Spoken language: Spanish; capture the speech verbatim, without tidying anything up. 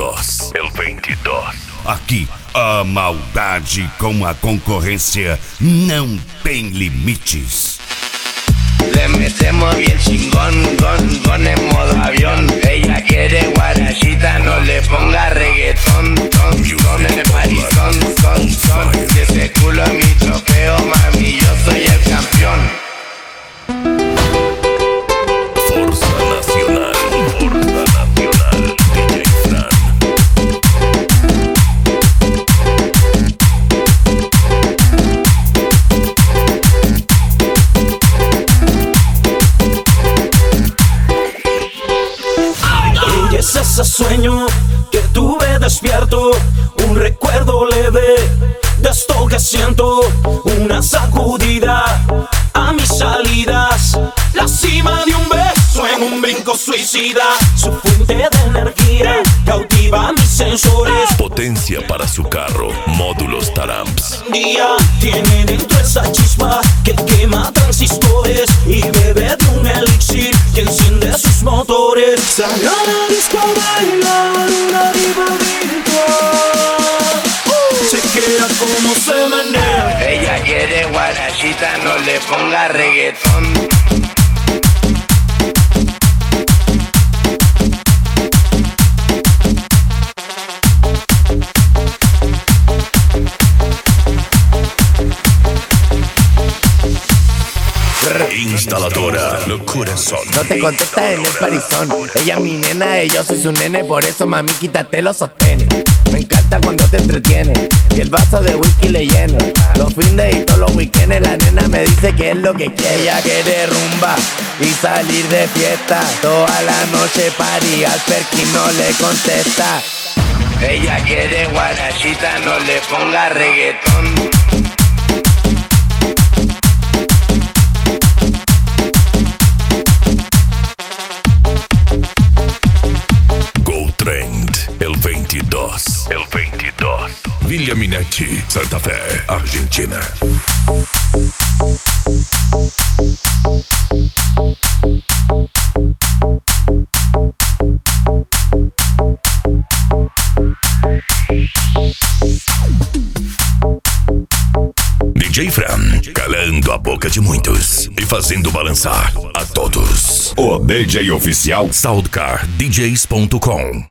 veintidós. El veintidós. Aqui, a maldade com a concorrência não tem limites. Le metemos bien chingón, gon, gon en modo avión. Ella quiere guarachita, no le ponga reggaetón, ton, ton en el party, son, son, son. Que ese culo es mi trofeo, mami, yo soy el campeón. Força Nacional, Força Nacional, D J Fran. Es ese sueño que tuve despierto, un recuerdo leve de esto que siento, una sacudida a mis salidas, la cima de un beso en un brinco suicida, su fuente de energía cautiva mis sensores, Potencia para su carro, módulos Taramps. día tiene dentro esa chispa que quema transistores y bebe de un elixir que enciende sus motores. Sale a la disco a bailar una diva virtual, uh, se queda como se menea. Ella quiere guarachita, no le ponga reggaetón. Instaladora, locura son. No te contesta en el parizón. Ella es mi nena y yo soy su nene. Por eso, mami, quítate los sostenes. Me encanta cuando te entretiene y el vaso de whisky le lleno. Los fines y todos los weekends la nena me dice que es lo que quiere. Ella quiere rumba y salir de fiesta. Toda la noche party, al Perkin no le contesta. Ella quiere guarachita, no le ponga reggaetón. GoTrend, el veintidós. El veintidós. Villa Minetti, Santa Fe, Argentina. D J Fran, calando a boca de muitos e fazendo balançar a todos. O D J oficial Soundcar D Js ponto com.